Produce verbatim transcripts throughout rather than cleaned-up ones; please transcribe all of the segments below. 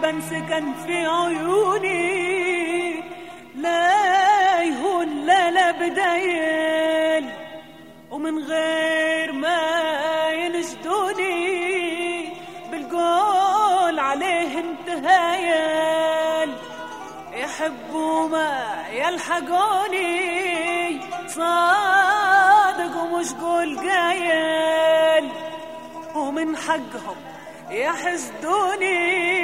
حبا سكن في عيوني، لا يهون لا لا بدايل، ومن غير ما ينشدوني بالقول عليه انتهايل. يحبوا ما يلحقوني صادق ومش قول قايل، ومن حقهم يحسدوني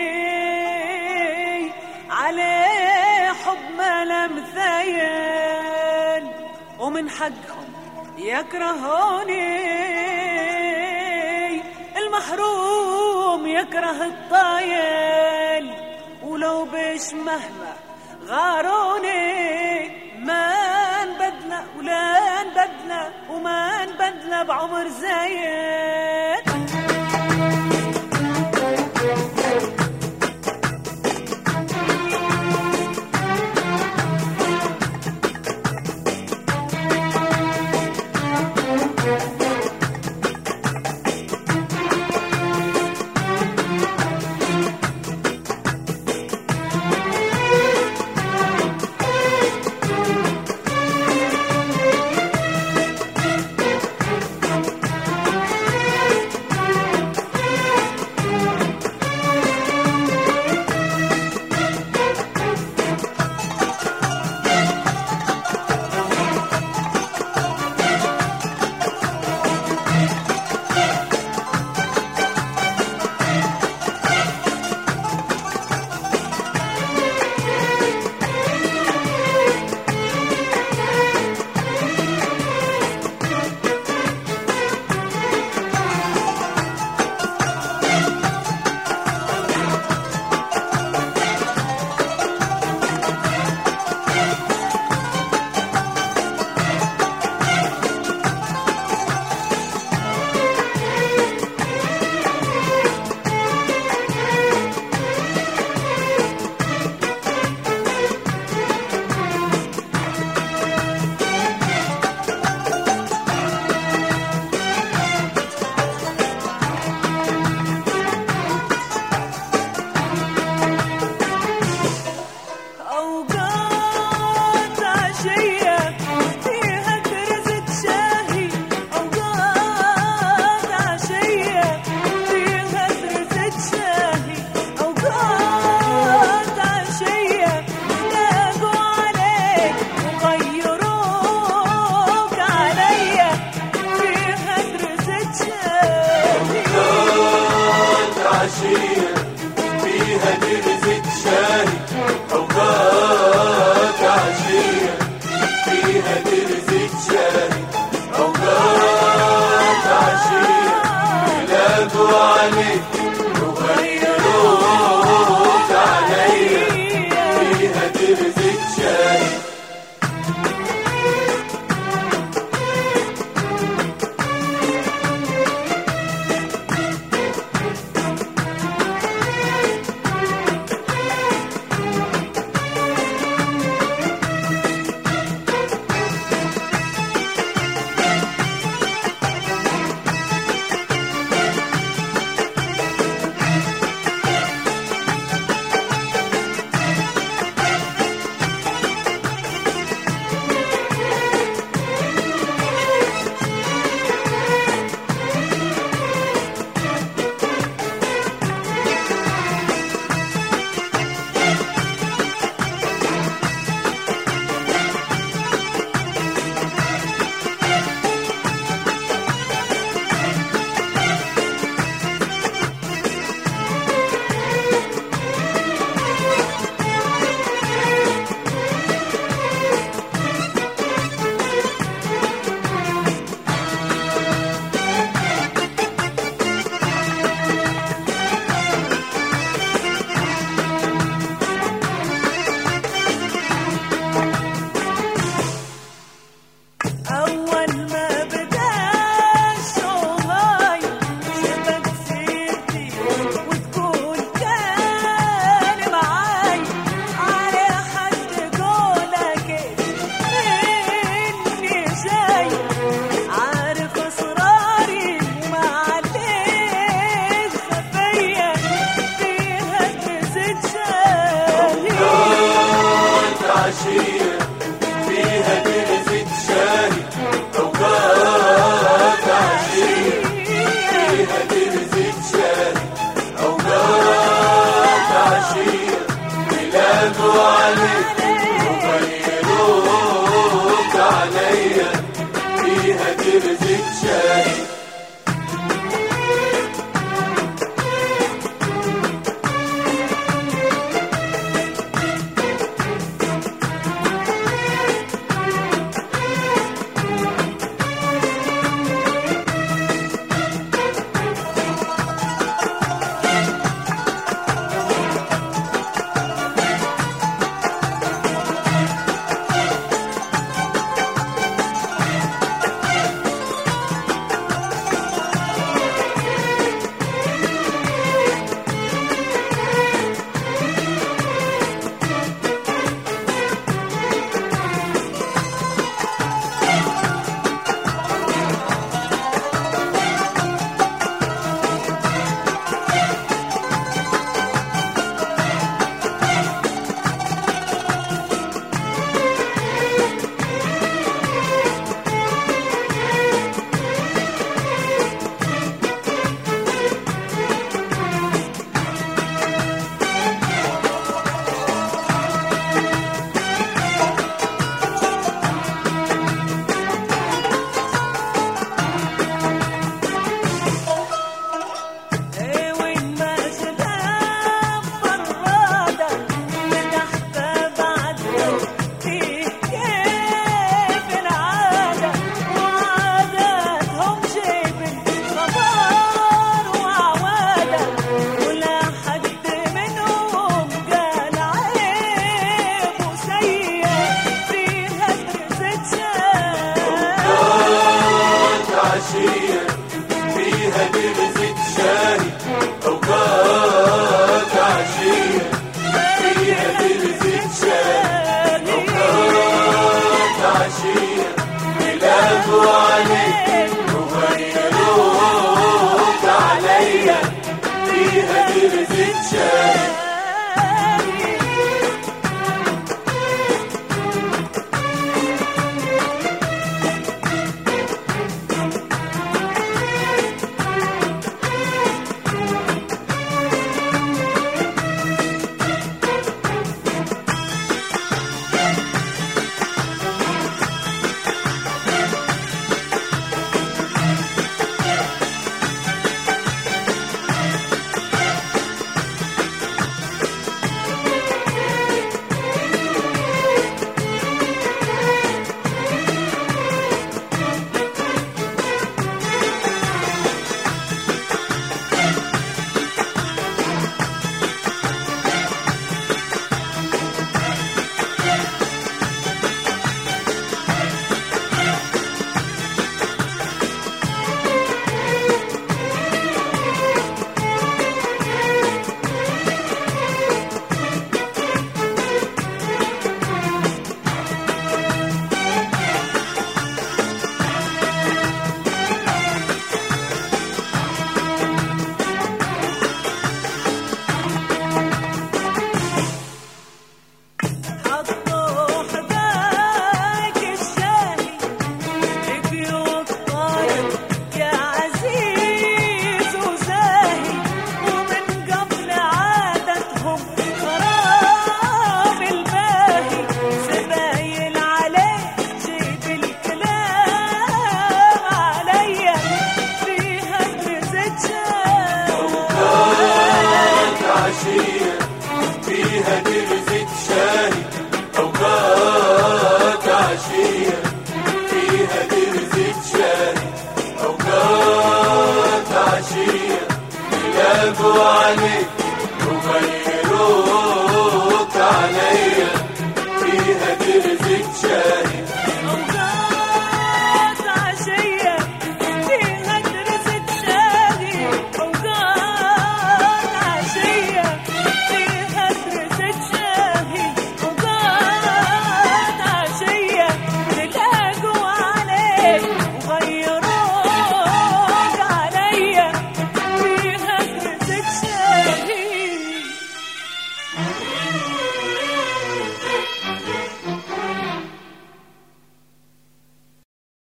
عليه حب ما لم ثايل، ومن حقهم يكرهوني المحروم يكره الطايل، ولو بيش مهما غاروني ما نبدله ولا نبدله وما نبدله بعمر زايد. فيها درزة شاهي أوقات عشية، فيها درزة شاهي أوقات عشية، يلاقوا عليك وغيروك عليا، فيها درزة شاهي. يلاقوا عليك وغيروك عليا فيها ترزق شاهي. فيها ترزق شاهي أوقات عشية فيها ترزق شاهي أوقات عشية يلاقوا عليك وغيروك عليا فيها ترزق شاهي. فيها ترزق شاهي أوقات عشية فيها ترزق شاهي أوقات عشية يلاقوا عليك وغيروك عليا فيها ترزق شاهي أوقات عشية فيها ترزق شاهي أوقات عشية فيها ترزق شاهي أوقات عشية تلاقوا عليك وغيروك عليا فيها ترزق شاهي.